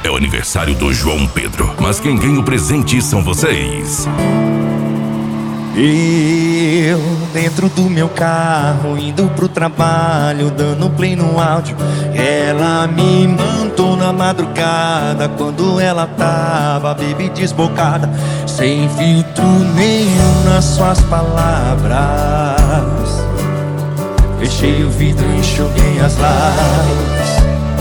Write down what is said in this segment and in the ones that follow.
é o aniversário do João Pedro, mas quem ganha o presente são vocês. Eu, dentro do meu carro, indo pro trabalho, dando play no áudio. Ela me mandou na madrugada, quando ela tava baby desbocada, sem filtro nenhum nas suas palavras. Fechei o vidro e enxuguei as lágrimas.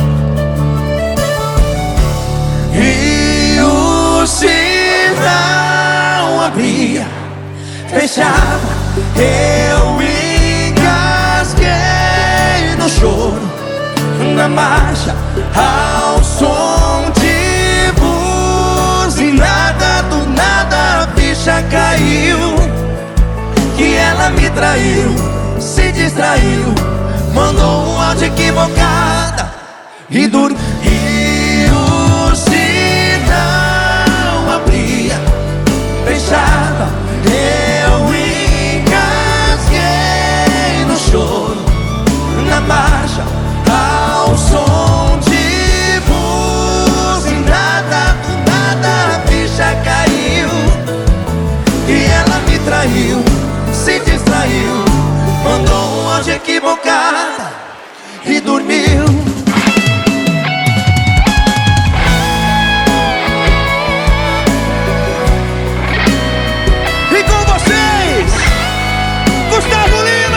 E o sinal abria, fechava, eu engasguei no choro, na marcha, ao som de buzinada. Do nada a ficha caiu, que ela me traiu, se distraiu, mandou um áudio equivocada e dormiu. E o sinal abria, fechava, na marcha, ao som de buzinada. Do nada a ficha caiu, e ela me traiu, se distraiu, mandou um áudio equivocada e dormiu. E com vocês, Gustavo Lima!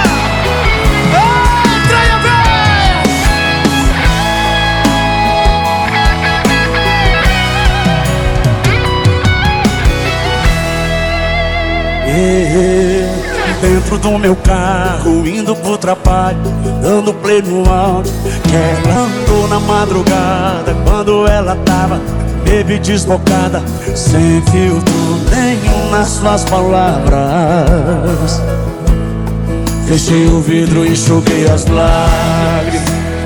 Dentro do meu carro, indo pro trabalho, dando play no áudio, que ela andou na madrugada, quando ela tava baby desbocada, sem filtro nenhum nas suas palavras. Fechei o vidro e enxuguei as lágrimas.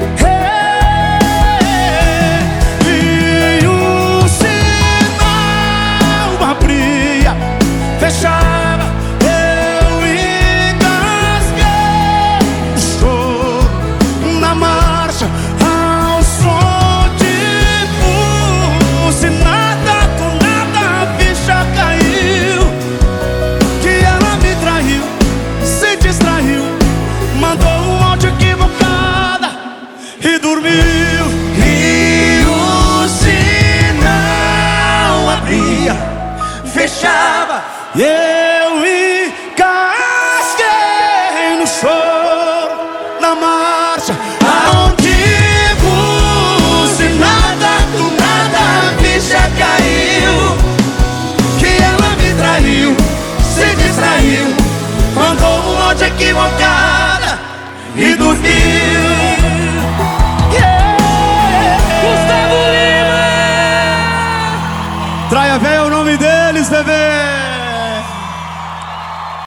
E o sinal abria, fechava, ao som de buzinada. Do nada a ficha caiu, que ela me traiu, se distraiu, mandou um áudio equivocada e dormiu. E o sinal abria, fechava, e eu engasguei no choro, na marcha, aonde buzinada. Do nada a ficha caiu, que ela me traiu, se distraiu, mandou um áudio equivocada e dormiu. Gustavo Lima! Traia véia é o nome deles, bebê!